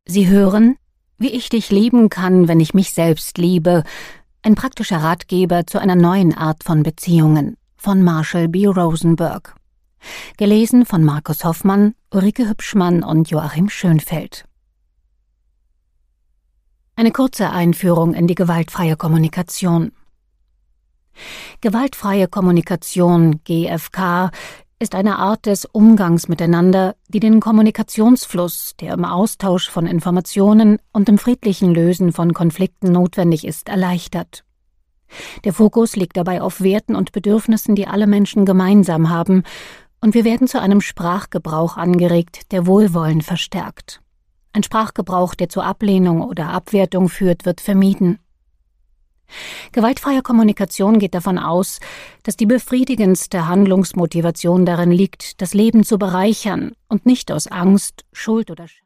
Sie hören »Wie ich dich lieben kann, wenn ich mich selbst liebe«, ein praktischer Ratgeber zu einer neuen Art von Beziehungen von Marshall B. Rosenberg. Gelesen von Markus Hoffmann, Ulrike Hübschmann und Joachim Schönfeld. Eine kurze Einführung in die gewaltfreie Kommunikation. Gewaltfreie Kommunikation, GFK, ist eine Art des Umgangs miteinander, die den Kommunikationsfluss, der im Austausch von Informationen und im friedlichen Lösen von Konflikten notwendig ist, erleichtert. Der Fokus liegt dabei auf Werten und Bedürfnissen, die alle Menschen gemeinsam haben, und wir werden zu einem Sprachgebrauch angeregt, der Wohlwollen verstärkt. Ein Sprachgebrauch, der zur Ablehnung oder Abwertung führt, wird vermieden. Gewaltfreie Kommunikation geht davon aus, dass die befriedigendste Handlungsmotivation darin liegt, das Leben zu bereichern und nicht aus Angst, Schuld oder